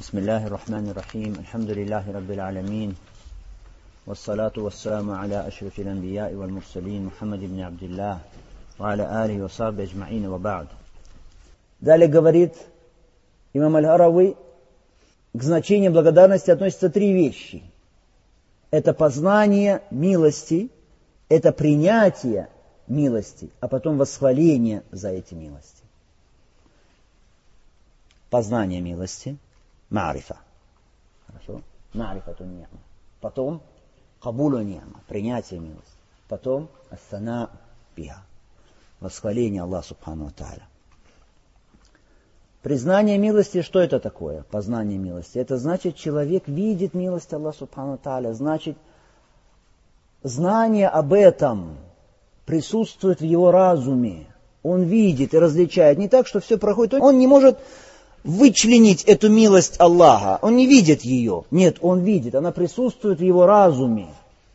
بسم الله الرحمن الرحيم الحمد لله رب العالمين والصلاة والسلام على أشرف الأنبياء والمرسلين محمد بن عبد الله وعلى آله وصحبه أجمعين وبعد. Далее говорит имам Аль-Харави, к значению благодарности относятся три вещи. Это познание милости, это принятие милости, а потом восхваление за эти милости. Познание милости, ма'рифа. Хорошо? Ма'рифату ни'ма. Потом кабулу ни'ма, принятие милости. Потом ас-сана биха, восхваление Аллаха субхану ва тааля. Признание милости, что это такое? Познание милости. Это значит, человек видит милость Аллаха субхану ва тааля, значит, знание об этом присутствует в его разуме. Он видит и различает. Не так, что все проходит. Он не может вычленить эту милость Аллаха. Он не видит ее. Нет, он видит. Она присутствует в его разуме.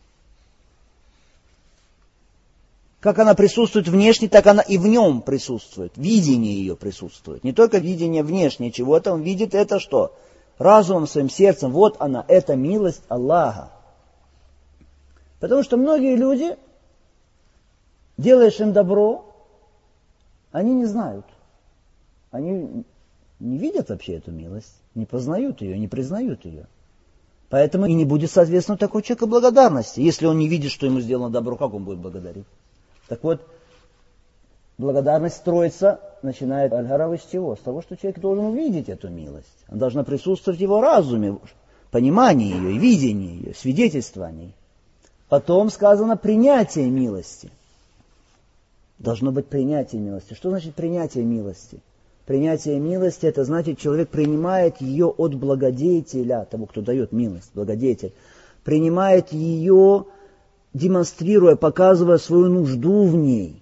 Как она присутствует внешне, так она и в нем присутствует. Видение ее присутствует. Не только видение внешнее чего-то, он видит это что? Разумом, своим сердцем. Вот она, это милость Аллаха. Потому что многие люди, делаешь им добро, они не знают. Они не видят вообще эту милость, не познают ее, не признают ее. Поэтому и не будет, соответственно, такой человека благодарности. Если он не видит, что ему сделано добро, как он будет благодарить? Так вот, благодарность строится, начинает Аль-Харави с чего? С того, что человек должен увидеть эту милость. Она должна присутствовать в его разуме, понимании ее, видении ее, свидетельстве о ней. Потом сказано принятие милости. Должно быть принятие милости. Что значит принятие милости? Принятие милости, это значит, человек принимает ее от благодетеля, того, кто дает милость, благодетель. Принимает ее, демонстрируя, показывая свою нужду в ней,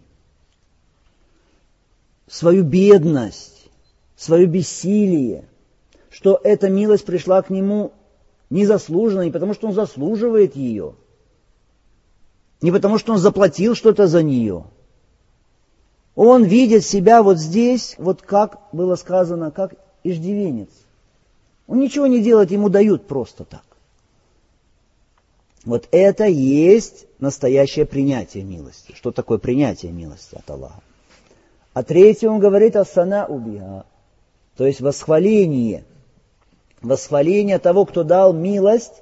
свою бедность, свое бессилие, что эта милость пришла к нему незаслуженно, не потому что он заслуживает ее, не потому что он заплатил что-то за нее. Он видит себя вот здесь, вот как было сказано, как иждивенец. Он ничего не делает, ему дают просто так. Вот это есть настоящее принятие милости. Что такое принятие милости от Аллаха? А третье он говорит ас-сана биха, то есть восхваление. Восхваление того, кто дал милость.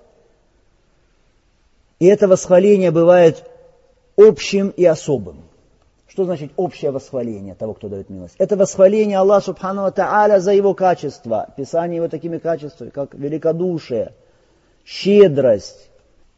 И это восхваление бывает общим и особым. Что значит общее восхваление того, кто дает милость? Это восхваление Аллаха субхану ва тааля за его качества. Писание его такими качествами, как великодушие, щедрость,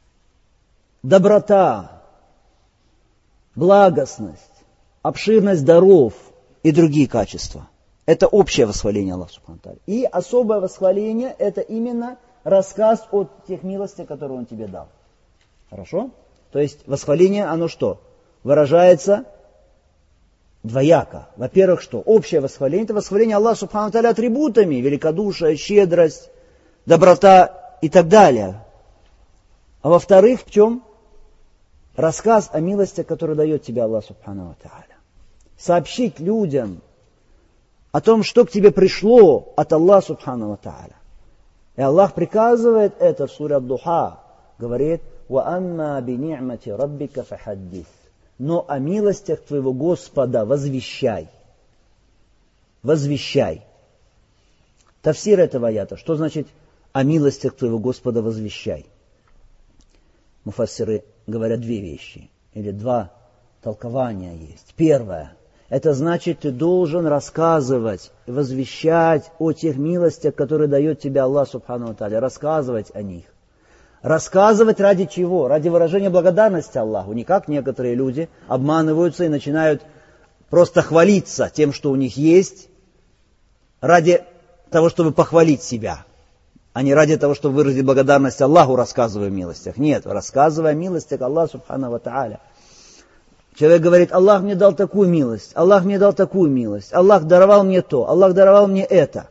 доброта, благостность, обширность даров и другие качества. Это общее восхваление Аллаха субхану ва тааля. И особое восхваление – это именно рассказ о тех милостях, которые Он тебе дал. Хорошо? То есть восхваление, оно что? Выражается двояко. Во-первых, что? Общее восхваление – это восхваление Аллаха субхану ва тааля атрибутами, великодушие, щедрость, доброта и так далее. А во-вторых, в чем? Рассказ о милости, который дает тебе Аллах субхану ва тааля. Сообщить людям о том, что к тебе пришло от Аллаха субхану ва тааля. И Аллах приказывает это в суре Ад-Духа, говорит: وَأَمَّا بِنِعْمَةِ رَبِّكَ فَحَدِّثْ. Но о милостях твоего Господа возвещай. Возвещай. Тафсир этого аята. Что значит о милостях твоего Господа возвещай? Муфассиры говорят две вещи. Или два толкования есть. Первое. Это значит, ты должен рассказывать, возвещать о тех милостях, которые дает тебе Аллах субхану ва тааля. Рассказывать о них. Рассказывать ради чего? Ради выражения благодарности Аллаху. Не как некоторые люди обманываются и начинают просто хвалиться тем, что у них есть, ради того, чтобы похвалить себя, а не ради того, чтобы выразить благодарность Аллаху, рассказывая о милостях. Нет, рассказывая о милостях Аллаха субхану ва тааля. Человек говорит: Аллах мне дал такую милость, Аллах мне дал такую милость, Аллах даровал мне то, Аллах даровал мне это.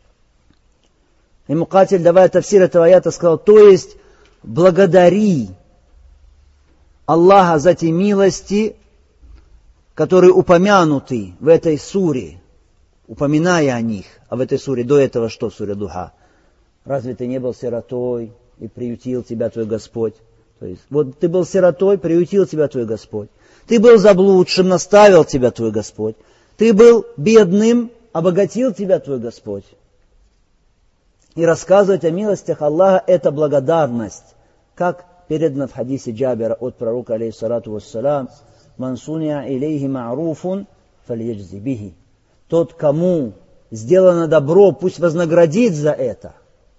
И Мукатиль, давая тафсир этого аята, сказал: то есть благодари Аллаха за те милости, которые упомянуты в этой суре, упоминая о них. А в этой суре до этого что в суре Духа? Разве ты не был сиротой и приютил тебя твой Господь? То есть, вот ты был сиротой, приютил тебя твой Господь. Ты был заблудшим, наставил тебя твой Господь. Ты был бедным, обогатил тебя твой Господь. И рассказывать о милостях Аллаха – это благодарность. Как передано в хадисе Джабира от пророка, алейхиссалату вассалям, «Ман суния илейхи ма'руфун фальяджзи бихи». Тот, кому сделано добро, пусть вознаградит за это.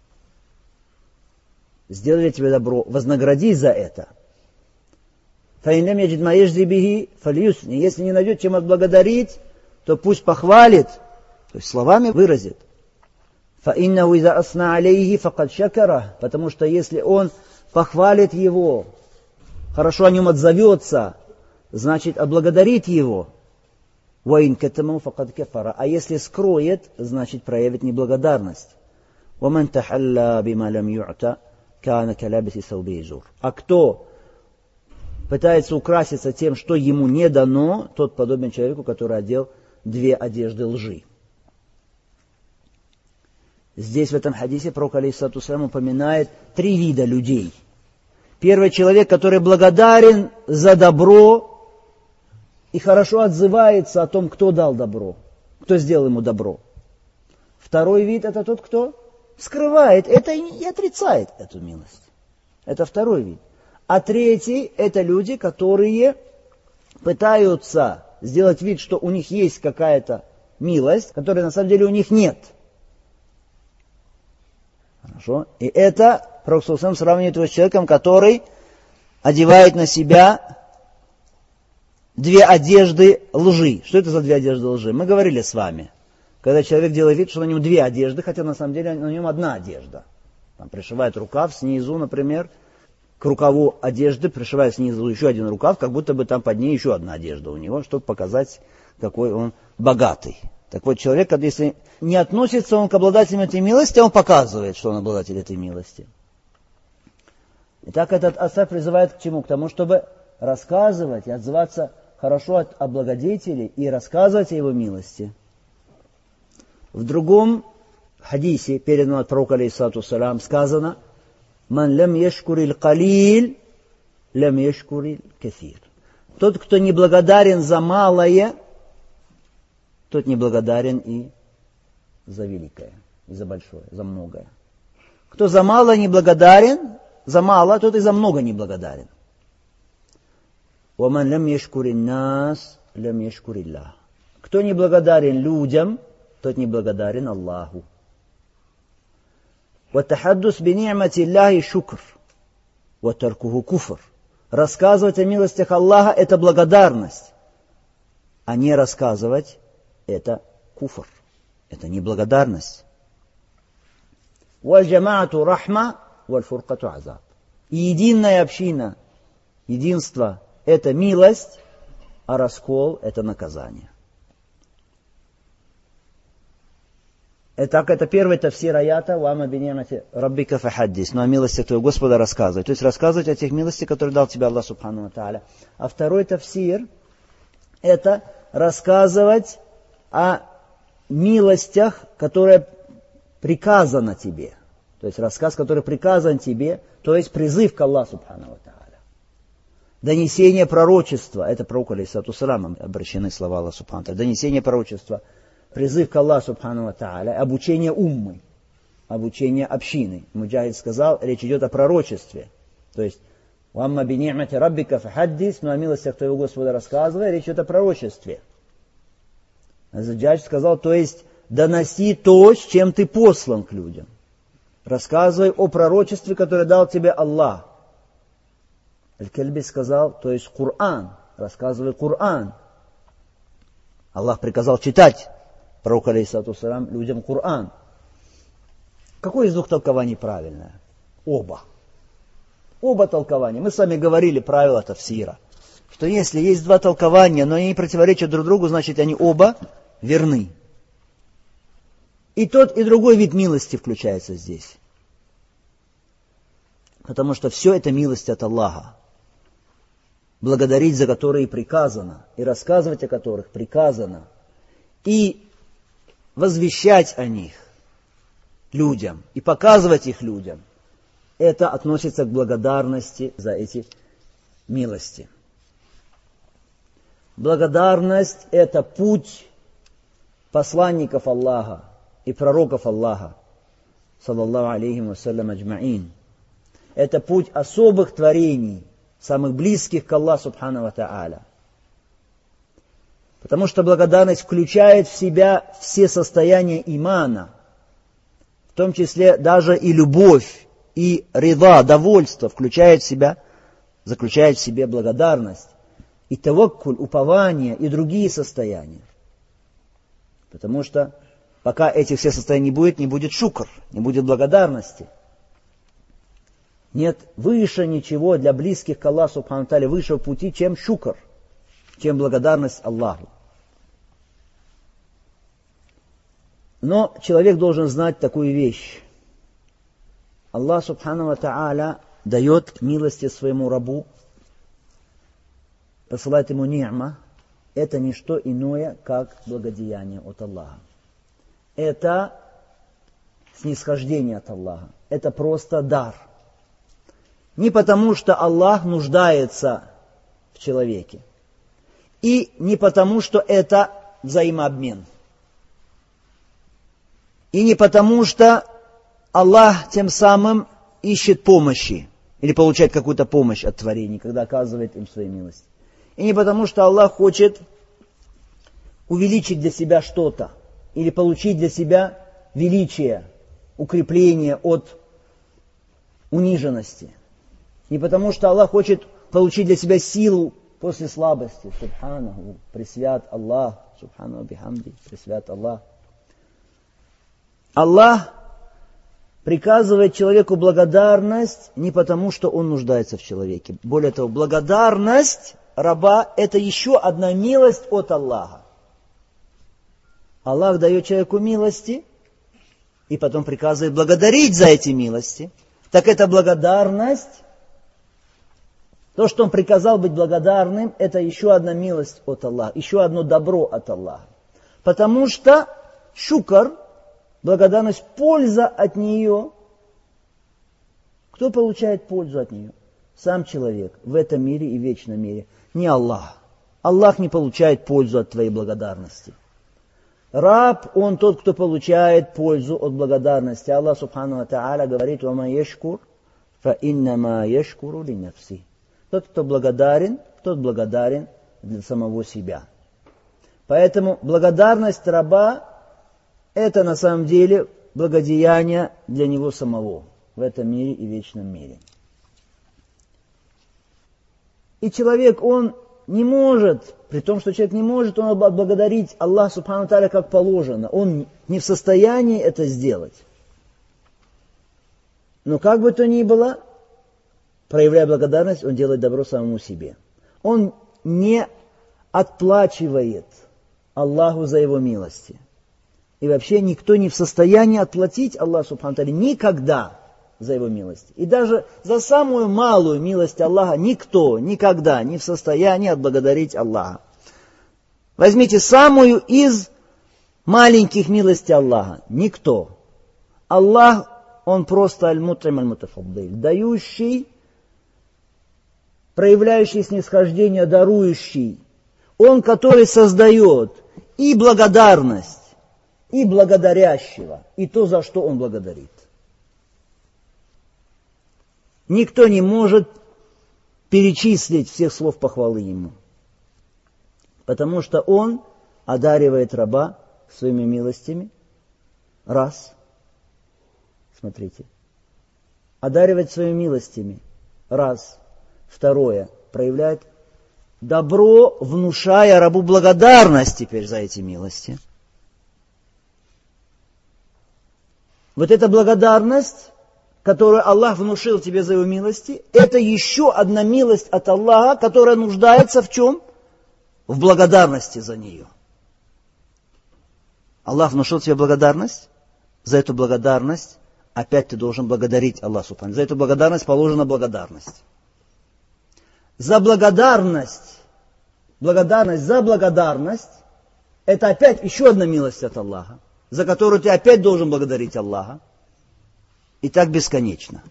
Сделали тебе добро, вознагради за это. «Фаин лям яджид ма яджзи бихи фальюсни». Если не найдет чем отблагодарить, то пусть похвалит, то есть словами выразит. فَإِنَّهُ إِذَا أَثْنَى عَلَيْهِ فَقَدْ شَكَرَهُ. Потому что если он похвалит его, хорошо о нем отзовется, значит отблагодарит его. وَإِنْ كَتَمَهُ فَقَدْ كَفَرَ. А если скроет, значит проявит неблагодарность. وَمَنْ تَحَلَّى بِمَا لَمْ يُعْتَ كَانَ كَلَابِسِ ثَوْبِ زُورٍ. А кто пытается украситься тем, что ему не дано, тот подобен человеку, который одел 2 одежды лжи. Здесь в этом хадисе пророк алейхиссалату вассалям упоминает 3 вида людей. Первый человек, который благодарен за добро и хорошо отзывается о том, кто дал добро, кто сделал ему добро. Второй вид – это тот, кто скрывает это и отрицает эту милость. Это второй вид. А третий – это люди, которые пытаются сделать вид, что у них есть какая-то милость, которой на самом деле у них нет. Хорошо? И это пророк ﷺ сравнивает его с человеком, который одевает на себя 2 одежды лжи. Что это за 2 одежды лжи? Мы говорили с вами. Когда человек делает вид, что на нем 2 одежды, хотя на самом деле на нем 1 одежда. Там пришивает рукав снизу, например, к рукаву одежды пришивает снизу еще 1 рукав, как будто бы там под ней еще 1 одежда у него, чтобы показать, какой он богатый. Так вот, человек, если не относится он к обладателям этой милости, он показывает, что он обладатель этой милости. Итак, этот асар призывает к чему? К тому, чтобы рассказывать и отзываться хорошо о благодетеле и рассказывать о его милости. В другом хадисе, переданном от пророка алейхиссалату вассалям, сказано: «Ман лям яшкурил калиль, лям яшкурил кафир». Тот, кто не благодарен за малое, тот не благодарен и за великое, и за большое, за многое. Кто за мало не благодарен, за мало, тот и за много не благодарен. وَمَنْ لَمْ يَشْكُرِ النَّاسِ لَمْ يَشْكُرِ اللَّهِ. Кто не благодарен людям, тот не благодарен Аллаху. وَتَحَدُّثْ بِنِعْمَةِ اللَّهِ شُكْرٌ وَتَرْكُهُ كُفْرٌ. Рассказывать о милостях Аллаха – это благодарность, а не рассказывать – это куфр, это неблагодарность. وَالْجَمَاعَةُ رَحْمَةٌ وَالْفُرْقَةُ عَذَابٌ. И единая община, единство – это милость, а раскол – это наказание. Итак, это первый тафсир аята «Вама бини'мати раббика фахаддис». Но о милостях твоего Господа рассказывать. То есть рассказывать о тех милостях, которые дал тебе Аллах субхану ва тааля. А второй тафсир – это рассказывать о милостях, которые приказано тебе. То есть рассказ, который приказан тебе, то есть призыв к Аллаху субхану ва тааля. Донесение пророчества, это пророку алейхиссалату вассалям обращены слова Аллаха субхану ва тааля. Донесение пророчества, призыв к Аллаху субхану ва тааля, обучение уммы, обучение общины. Муджахид сказал, речь идет о пророчестве. То есть, «Вамма бини'мати раббика фахаддис», но о милостях твоего Господа рассказывая, речь идет о пророчестве. Муджахид сказал, то есть, доноси то, с чем ты послан к людям. Рассказывай о пророчестве, которое дал тебе Аллах. Аль-Кальби сказал, то есть Коран, рассказывай Коран. Аллах приказал читать пророку алейхиссалату вассалям людям Коран. Какое из 2 толкований правильное? Оба. Оба толкования. Мы с вами говорили правила тафсира, что если есть 2 толкования, но они не противоречат друг другу, значит они оба верны. И тот, и другой вид милости включается здесь. Потому что все это милость от Аллаха. Благодарить за которые приказано, и рассказывать о которых приказано, и возвещать о них, людям и показывать их людям, это относится к благодарности за эти милости. Благодарность – это путь посланников Аллаха и пророков Аллаха, саллаллаху алейхи вассалям аджмаин. Это путь особых творений, самых близких к Аллаху субхану ва тааля. Потому что благодарность включает в себя все состояния имана, в том числе даже и любовь, и рида, довольство, заключает в себе благодарность, и таваккуль, упование, и другие состояния. Потому что пока этих всех состояний не будет шукр, не будет благодарности. Нет выше ничего для близких к Аллаху субхану ва тааля, высшего пути, чем шукр, чем благодарность Аллаху. Но человек должен знать такую вещь. Аллах субхану ва тааля дает милости своему рабу, посылает ему ни'ма. Это не что иное, как благодеяние от Аллаха. Это снисхождение от Аллаха. Это просто дар. Не потому, что Аллах нуждается в человеке. И не потому, что это взаимообмен. И не потому, что Аллах тем самым ищет помощи или получает какую-то помощь от творений, когда оказывает им свои милости. И не потому, что Аллах хочет увеличить для себя что-то или получить для себя величие, укрепление от униженности. Не потому, что Аллах хочет получить для себя силу после слабости. Субханаху, пресвят Аллах, субханаху бихамди, пресвят Аллах. Аллах приказывает человеку благодарность не потому, что он нуждается в человеке. Более того, благодарность раба – это еще одна милость от Аллаха. Аллах дает человеку милости и потом приказывает благодарить за эти милости. Так это благодарность. То, что он приказал быть благодарным, это еще одна милость от Аллаха, еще одно добро от Аллаха. Потому что шукр, благодарность, польза от нее. Кто получает пользу от нее? Сам человек в этом мире и в вечном мире. Не Аллах. Аллах не получает пользу от твоей благодарности. Раб, он тот, кто получает пользу от благодарности. Аллах субхану ва тааля говорит: «Ва ма яшкур, фа иннама яшкуру ли нафси». Тот, кто благодарен, тот благодарен для самого себя. Поэтому благодарность раба – это на самом деле благодеяние для него самого в этом мире и вечном мире. И человек, он не может, при том, что человек не может, он благодарить Аллаха субхану ва тааля как положено. Он не в состоянии это сделать. Но как бы то ни было, проявляя благодарность, он делает добро самому себе. Он не отплачивает Аллаху за его милости. И вообще никто не в состоянии отплатить Аллаху субхану ва тааля никогда за его милости. И даже за самую малую милость Аллаха никто никогда не в состоянии отблагодарить Аллаха. Возьмите самую из маленьких милостей Аллаха. Никто. Аллах, он просто аль-мут'им аль-мутафаддиль, дающий, проявляющий снисхождение, дарующий. Он, который создает и благодарность, и благодарящего, и то, за что он благодарит. Никто не может перечислить всех слов похвалы ему, потому что он одаривает раба своими милостями. Раз. Смотрите. Одаривает своими милостями. Раз. Второе. Проявляет добро, внушая рабу благодарность теперь за эти милости. Вот эта благодарность, которую Аллах внушил тебе за его милости, это еще одна милость от Аллаха, которая нуждается в чем? В благодарности за нее. Аллах внушил тебе благодарность, за эту благодарность опять ты должен благодарить Аллаха субхану. За эту благодарность положена благодарность. За благодарность за благодарность, это опять еще одна милость от Аллаха, за которую ты опять должен благодарить Аллаха. И так бесконечно.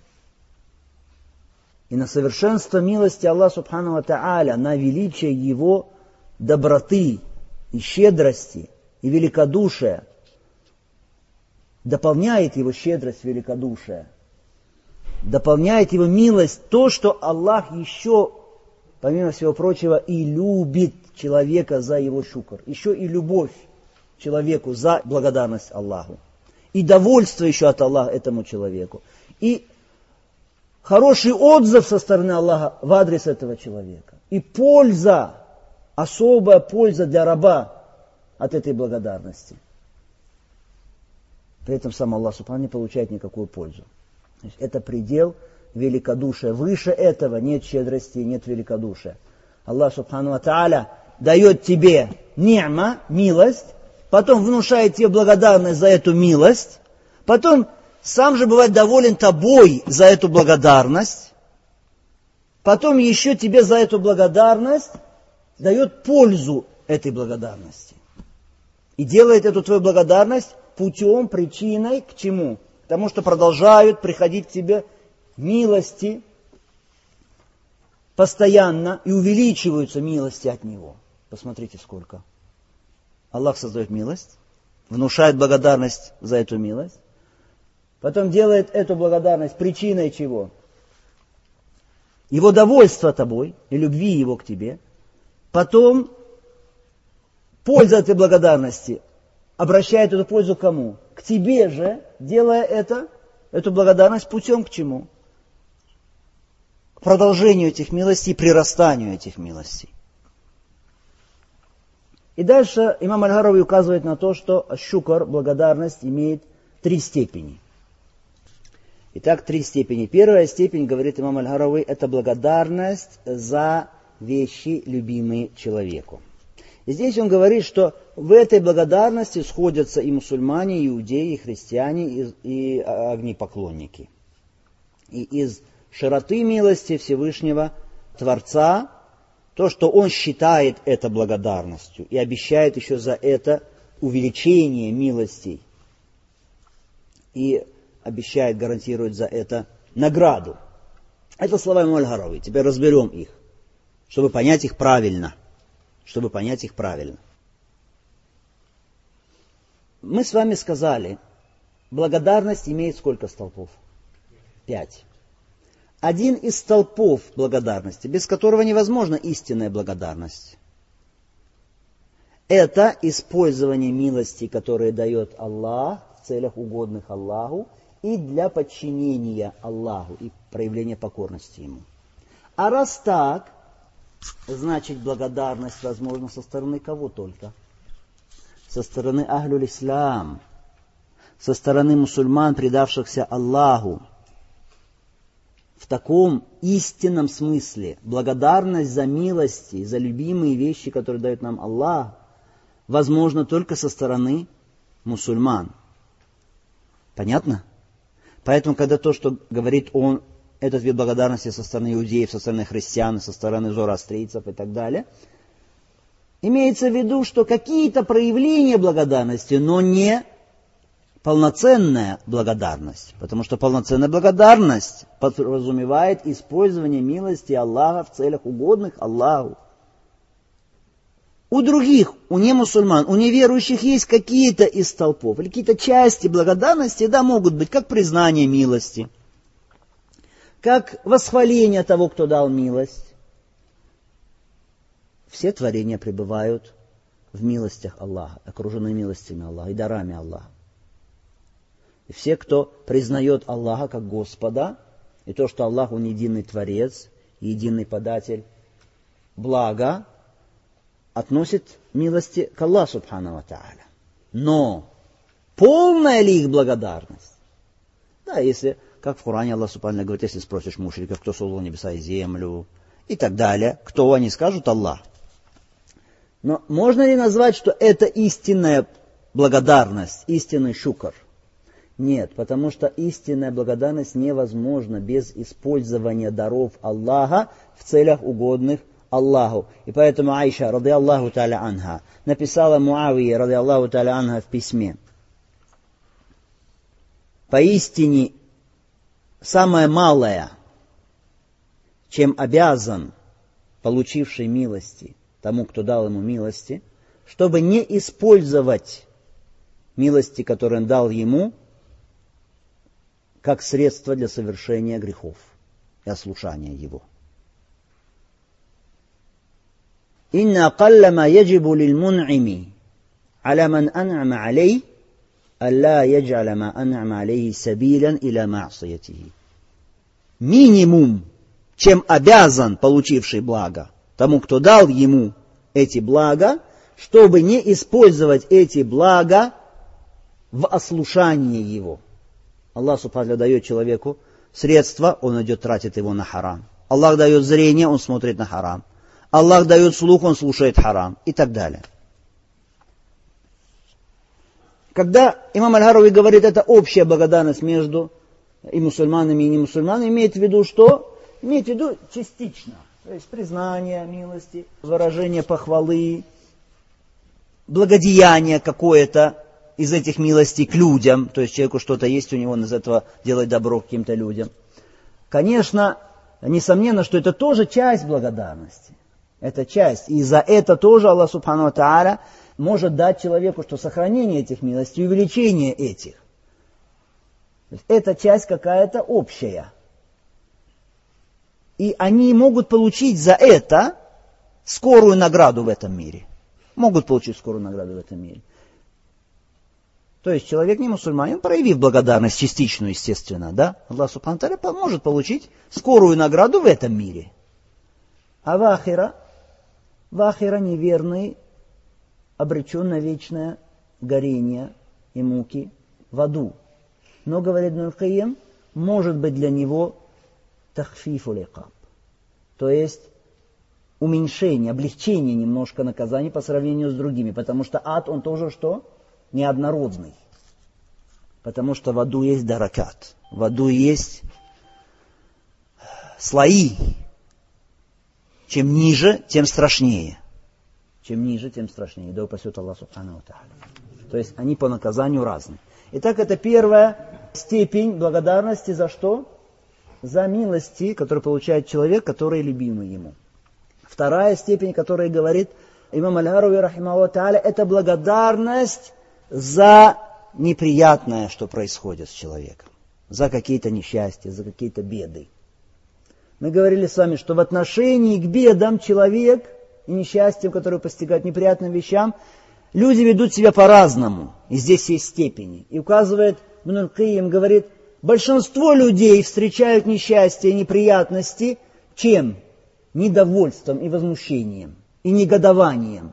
И на совершенство милости Аллаха Субхану ва Тааля, на величие Его доброты и щедрости и великодушия, дополняет Его щедрость, великодушие, дополняет Его милость то, что Аллах еще, помимо всего прочего, и любит человека за его шукр. Еще и любовь человеку за благодарность Аллаху. И довольство еще от Аллаха этому человеку. И хороший отзыв со стороны Аллаха в адрес этого человека. И польза, особая польза для раба от этой благодарности. При этом сам Аллах Субхану не получает никакую пользу. То есть это предел великодушия. Выше этого нет щедрости, нет великодушия. Аллах Субхану ва Тааля дает тебе ни'ма, милость, потом внушает тебе благодарность за эту милость, потом сам же бывает доволен тобой за эту благодарность, потом еще тебе за эту благодарность дает пользу этой благодарности. И делает эту твою благодарность путем, причиной к чему? К тому, что продолжают приходить к тебе милости постоянно и увеличиваются милости от Него. Посмотрите, сколько. Аллах создает милость, внушает благодарность за эту милость, потом делает эту благодарность причиной чего? Его довольства тобой и любви Его к тебе. Потом польза этой благодарности обращает эту пользу к кому? К тебе же, делая эту благодарность путем к чему? К продолжению этих милостей, прирастанию этих милостей. И дальше имам Аль-Харави указывает на то, что шукр, благодарность, имеет 3 степени. Итак, 3 степени. Первая степень, говорит имам Аль-Харави, это благодарность за вещи, любимые человеку. И здесь он говорит, что в этой благодарности сходятся и мусульмане, и иудеи, и христиане, и огнепоклонники. И из широты милости Всевышнего Творца, то, что он считает это благодарностью и обещает еще за это увеличение милостей и обещает, гарантирует за это награду. Это слова имама Аль-Харави. Теперь разберем их, чтобы понять их правильно. Мы с вами сказали, благодарность имеет сколько столпов? 5. Один из столпов благодарности, без которого невозможна истинная благодарность, это использование милости, которые дает Аллах в целях угодных Аллаху и для подчинения Аллаху и проявления покорности Ему. А раз так, значит благодарность возможна со стороны кого только? Со стороны Ахлюль Ислам, со стороны мусульман, предавшихся Аллаху. В таком истинном смысле благодарность за милости, за любимые вещи, которые дает нам Аллах, возможно только со стороны мусульман. Понятно? Поэтому, когда то, что говорит он, этот вид благодарности со стороны иудеев, со стороны христиан, со стороны зороастрийцев и так далее, имеется в виду, что какие-то проявления благодарности, но не полноценная благодарность. Потому что полноценная благодарность подразумевает использование милости Аллаха в целях угодных Аллаху. У других, у немусульман, у неверующих есть какие-то из столпов, или какие-то части благодарности, да, могут быть, как признание милости, как восхваление того, кто дал милость. Все творения пребывают в милостях Аллаха, окружены милостями Аллаха и дарами Аллаха. И все, кто признает Аллаха как Господа, и то, что Аллах, Он единый Творец, единый Податель блага, относит милости к Аллаху Субхану ва Тааля. Но полная ли их благодарность? Да, если, как в Коране Аллах Субхану говорит, если спросишь мушриков, кто создал небеса и землю, и так далее, кто они скажут? Аллах. Но можно ли назвать, что это истинная благодарность, истинный шукр? Нет, потому что истинная благодарность невозможна без использования даров Аллаха в целях угодных Аллаху. И поэтому Айша, ради Аллаху та'аля анха, написала Муавие, ради Аллаху та'аля анха, в письме: «Поистине самое малое, чем обязан получивший милости тому, кто дал ему милости, чтобы не использовать милости, которые он дал ему, как средство для совершения грехов и ослушания его. إن أقل ما يجب للمنعم على من أنعم عليه ألا يجعل ما أنعم عليه سبيلا إلى معصيته. Минимум, чем обязан получивший благо тому, кто дал ему эти блага, чтобы не использовать эти блага в ослушании его. Аллах Субхану дает человеку средства, он идет тратит его на харам. Аллах дает зрение, он смотрит на харам. Аллах дает слух, он слушает харам и так далее. Когда имам Аль-Харави говорит, это общая благодарность между и мусульманами, и немусульманами, имеет в виду что? Имеет в виду частично. То есть признание милости, выражение похвалы, благодеяние какое-то из этих милостей к людям. То есть человеку что-то есть у него, он из этого делает добро каким-то людям. Конечно, несомненно, что это тоже часть благодарности. Это часть. И за это тоже Аллах Субхану ва Тааля может дать человеку, что сохранение этих милостей, увеличение этих. То есть это часть какая-то общая. И они могут получить за это скорую награду в этом мире. Могут получить скорую награду в этом мире. То есть человек не мусульманин, проявив благодарность частичную, естественно, да, Аллах Субхану ва Тааля может получить скорую награду в этом мире. А в ахира неверный обречен на вечное горение и муки в аду. Но, говорит Ибн аль-Кайим, может быть для него тахфифуль икаб, то есть уменьшение, облегчение немножко наказания по сравнению с другими, потому что ад, он тоже что? Неоднородный. Потому что в аду есть даракат, в аду есть слои. Чем ниже, тем страшнее. Чем ниже, тем страшнее. Да упасет Аллах Субхану ва Тааля. То есть они по наказанию разные. Итак, это первая степень благодарности за что? За милости, которые получает человек, который любимый ему. Вторая степень, которая говорит имам Аль-Харави, рахимахуллаху тааля, это благодарность за неприятное, что происходит с человеком. За какие-то несчастья, за какие-то беды. Мы говорили с вами, что в отношении к бедам человек и несчастьям, которые постигают неприятным вещам, люди ведут себя по-разному. И здесь есть степени. И указывает Ибн аль-Кайим, говорит, большинство людей встречают несчастья и неприятности чем? Недовольством и возмущением, и негодованием.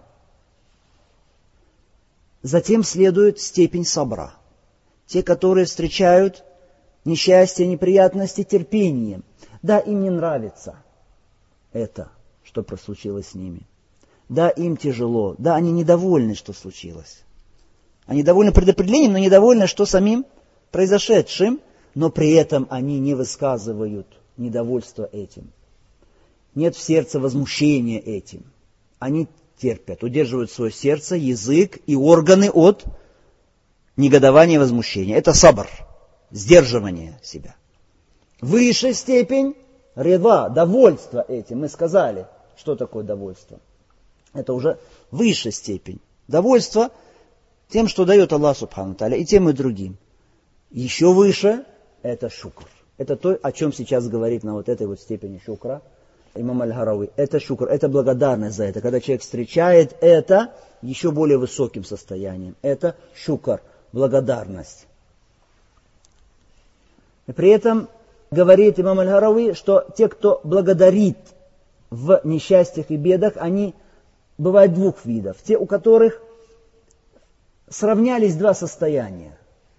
Затем следует степень сабра. Те, которые встречают несчастье и неприятности терпением. Да, им не нравится это, что случилось с ними. Да, им тяжело. Да, они недовольны, что случилось. Они довольны предопределением, но недовольны, что самим произошедшим, но при этом они не высказывают недовольства этим. Нет в сердце возмущения этим. Они терпят, удерживают свое сердце, язык и органы от негодования и возмущения. Это сабр, сдерживание себя. Высшая степень рида, довольство этим. Мы сказали, что такое довольство. Это уже высшая степень. Довольство тем, что дает Аллах Субхану ва Тааля, и тем, и другим. Еще выше это шукр. Это то, о чем сейчас говорит на вот этой вот степени шукра имам Аль-Харави. Это шукр, это благодарность за это. Когда человек встречает это еще более высоким состоянием. Это шукр, благодарность. И при этом говорит имам Аль-Харави, что те, кто благодарит в несчастьях и бедах, они бывают двух видов. Те, у которых сравнялись два состояния.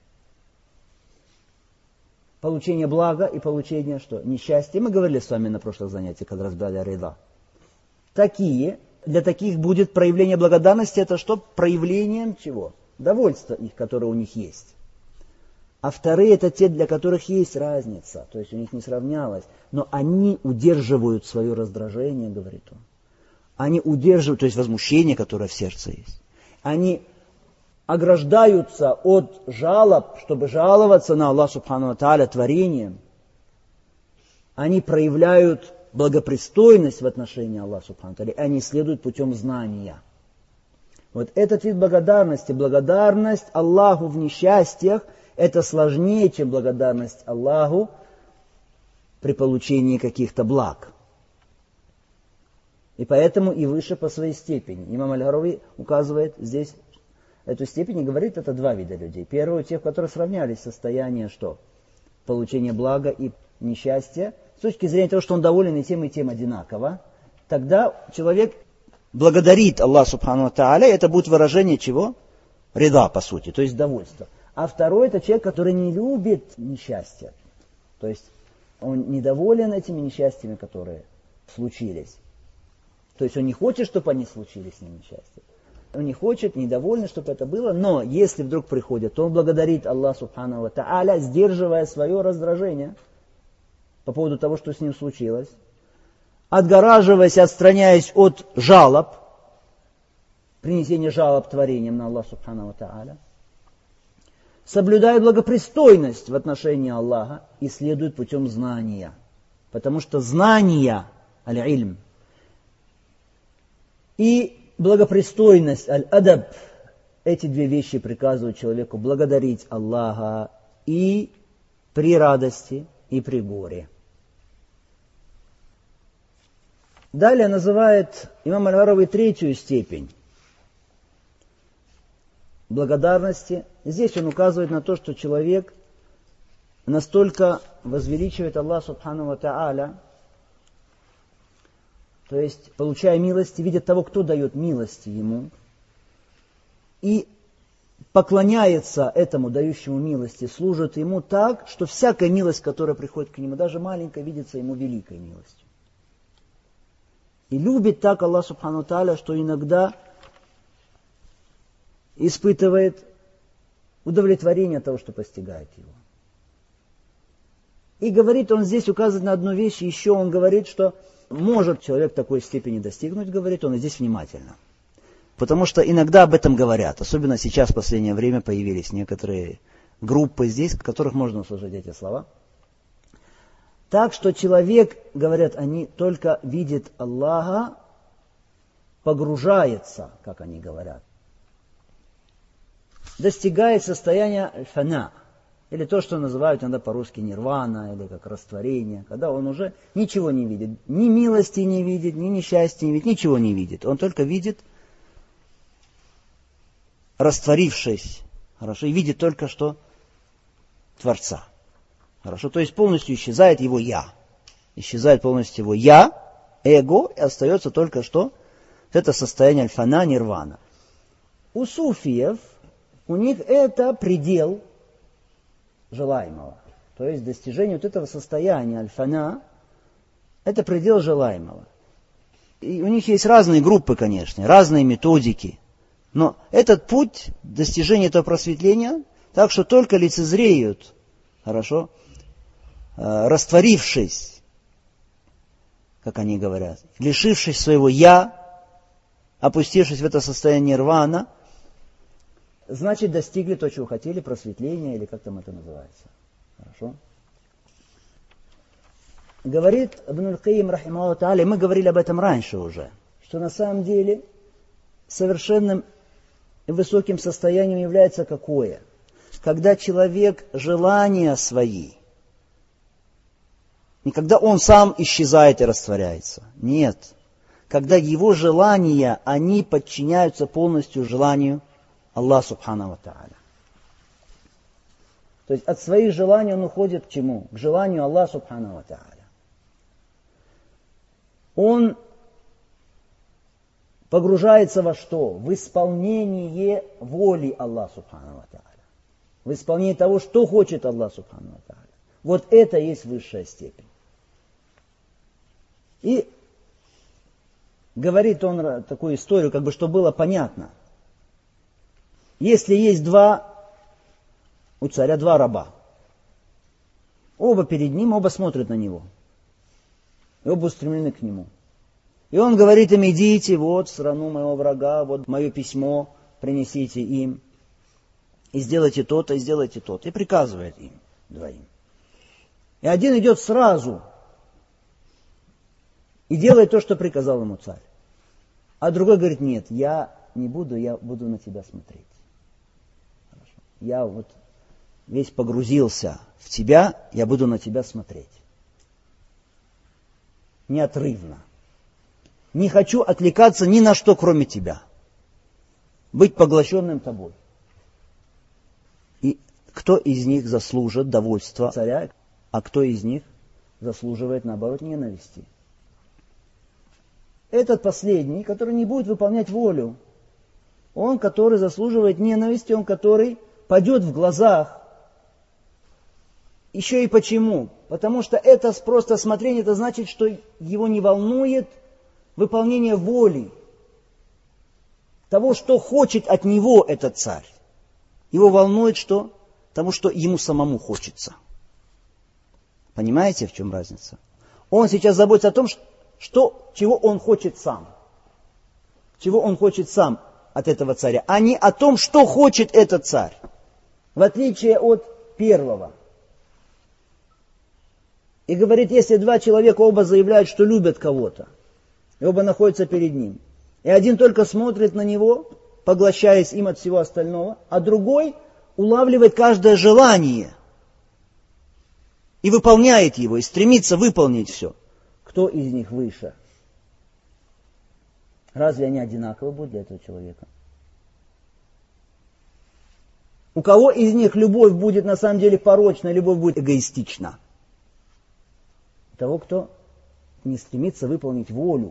Получение блага и получение что? Несчастья. Мы говорили с вами на прошлых занятиях, когда разбирали рида. Для таких будет проявление благодарности, это что? Проявлением чего? Довольства их, которое у них есть. А вторые это те, для которых есть разница, то есть у них не сравнялось, но они удерживают свое раздражение, говорит он. Они удерживают, то есть возмущение, которое в сердце есть. Они ограждаются от жалоб, чтобы жаловаться на Аллах Субхану ва Тааля творением. они проявляют благопристойность в отношении Аллаха Субхану ва Тааля, и они следуют путем знания. Вот этот вид благодарности, благодарность Аллаху в несчастьях, это сложнее, чем благодарность Аллаху при получении каких-то благ. И поэтому и выше по своей степени. Имам Аль-Харави указывает здесь эту степень и говорит, это два вида людей. Первый, тех, которые сравнялись состояние что? Получения блага и несчастья. С точки зрения того, что он доволен и тем одинаково, тогда человек благодарит Аллах Субхану ва Тааля, это будет выражение чего? Рида, по сути, то есть довольство. А второй, это человек, который не любит несчастья. То есть он недоволен этими несчастьями, которые случились. То есть он не хочет, чтобы они случились с ним несчастья. Он не хочет, недоволен, чтобы это было, но если вдруг приходит, то он благодарит Аллах Субхану ва Тааля, сдерживая свое раздражение по поводу того, что с ним случилось, отгораживаясь, отстраняясь от жалоб, принесения жалоб творениям на Аллах Субхану ва Тааля, соблюдая благопристойность в отношении Аллаха и следует путем знания. Потому что знание, аль-ильм, и благопристойность, аль-адаб, эти две вещи приказывают человеку благодарить Аллаха и при радости, и при горе. Далее называет имам Аль-Харави третью степень благодарности. Здесь он указывает на то, что человек настолько возвеличивает Аллаха Субхану ва Тааля, то есть, получая милости, видит того, кто дает милости ему, и поклоняется этому, дающему милости, служит ему так, что всякая милость, которая приходит к нему, даже маленькая, видится ему великой милостью. И любит так Аллах Субхану ва Тааля, что иногда испытывает удовлетворение от того, что постигает его. И говорит, он здесь указывает на одну вещь, еще он говорит, что может человек такой степени достигнуть, говорит он, и здесь внимательно. Потому что иногда об этом говорят, особенно сейчас в последнее время появились некоторые группы здесь, в которых можно услышать эти слова. Так что человек, говорят они, только видит Аллаха, погружается, как они говорят, достигает состояния фана, или то, что называют иногда по-русски нирвана, или как растворение, когда он уже ничего не видит, ни милости не видит, ни несчастья не видит, ничего не видит. Он только видит, растворившись, хорошо, и видит только что Творца. Хорошо, то есть полностью исчезает его «я». Исчезает полностью его «я», эго, и остается только что это состояние аль-фана, нирвана. У суфиев, у них это предел желаемого. То есть достижение вот этого состояния аль-фана, это предел желаемого. И у них есть разные группы, конечно, разные методики. Но этот путь достижения этого просветления, так что только лицезреют, хорошо, растворившись, как они говорят, лишившись своего «я», опустившись в это состояние нирвана, значит, достигли то, чего хотели, просветления, или как там это называется. Хорошо? Говорит Ибн Аль-Кайим, рахимахуллаху тааля, мы говорили об этом раньше уже, что на самом деле совершенным и высоким состоянием является какое? Когда человек желания свои, не когда он сам исчезает и растворяется, нет. Когда его желания, они подчиняются полностью желанию Аллаха Субхану ва Тааля. То есть от своих желаний он уходит к чему? К желанию Аллаха Субхану ва Тааля. Он погружается во что? В исполнение воли Аллаха Субхану ва Тааля. В исполнение того, что хочет Аллах Субхану ва Тааля. Вот это есть высшая степень. И говорит он такую историю, как бы, чтобы было понятно. Если есть у царя два раба, оба перед ним, оба смотрят на него, и оба устремлены к нему. И он говорит им: идите вот в страну моего врага, вот мое письмо, принесите им, и сделайте то-то, и сделайте то-то. И приказывает им двоим. И один идет сразу и делает то, что приказал ему царь. А другой говорит, нет, я не буду, я буду на тебя смотреть. Хорошо. Я вот весь погрузился в тебя, я буду на тебя смотреть. Неотрывно. Не хочу отвлекаться ни на что, кроме тебя. Быть поглощенным тобой. И кто из них заслужит довольства царя, а кто из них заслуживает, наоборот, ненависти? Этот последний, который не будет выполнять волю, он, который заслуживает ненависти, он, который падет в глазах. Еще и почему? Потому что это просто смотрение, это значит, что его не волнует выполнение воли, того, что хочет от него этот царь. Его волнует что? Тому, что ему самому хочется. Понимаете, в чем разница? Он сейчас заботится о том, чего он хочет сам. Чего он хочет сам от этого царя, а не о том, что хочет этот царь. В отличие от первого. И говорит, если два человека оба заявляют, что любят кого-то, и оба находятся перед ним, и один только смотрит на него, поглощаясь им от всего остального, а другой улавливает каждое желание и выполняет его, и стремится выполнить все. Кто из них выше? Разве они одинаковы будут для этого человека? У кого из них любовь будет на самом деле порочна, любовь будет эгоистична? Того, кто не стремится выполнить волю.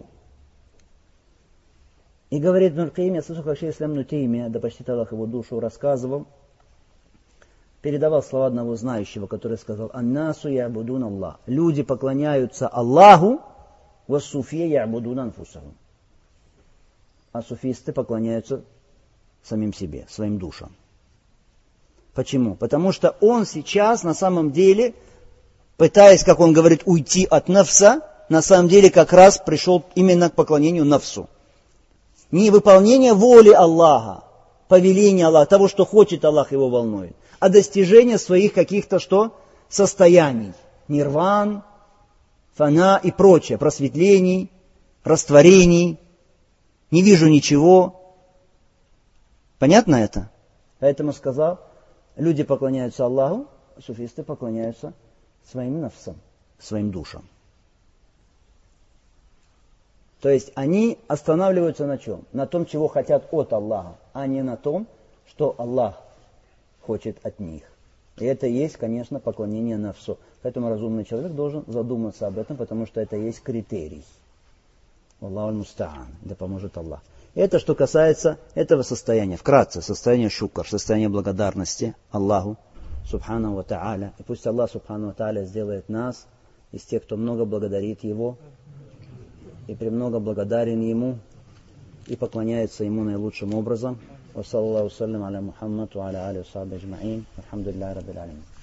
И говорит Ибн аль-Каим, я слышал, как шейх ислам Ибн Теймия, да почтит Аллах его душу, рассказывал, передавал слова одного знающего, который сказал, «Аннасу я'будун Аллах». Люди поклоняются Аллаху, «Вассуфия я'будун анфусахум». А суфисты поклоняются самим себе, своим душам. Почему? Потому что он сейчас на самом деле, пытаясь, как он говорит, уйти от нафса, на самом деле как раз пришел именно к поклонению нафсу. Не выполнение воли Аллаха, повеления Аллаха, того, что хочет Аллах, его волнует, а достижение своих каких-то что? Состояний. Нирван, фана и прочее, просветлений, растворений. Не вижу ничего. Понятно это? Поэтому сказал, люди поклоняются Аллаху, суфисты поклоняются своим нафсам, своим душам. То есть они останавливаются на чем? На том, чего хотят от Аллаха, а не на том, что Аллах хочет от них. И это и есть, конечно, поклонение нафсу. Поэтому разумный человек должен задуматься об этом, потому что это и есть критерий. Аллаху аль-муста'ан, да поможет Аллах. Это что касается этого состояния. Вкратце, состояние шукр, состояние благодарности Аллаху, субхану ва та'аля. И пусть Аллах, субхану ва та'аля, сделает нас из тех, кто много благодарит Его, и премного благодарен Ему, и поклоняется Ему наилучшим образом. Ва саллаллаху саллям аля Мухаммад ва аля али ва сахби аджмаин. Алхамдулиллахи раббил алямин.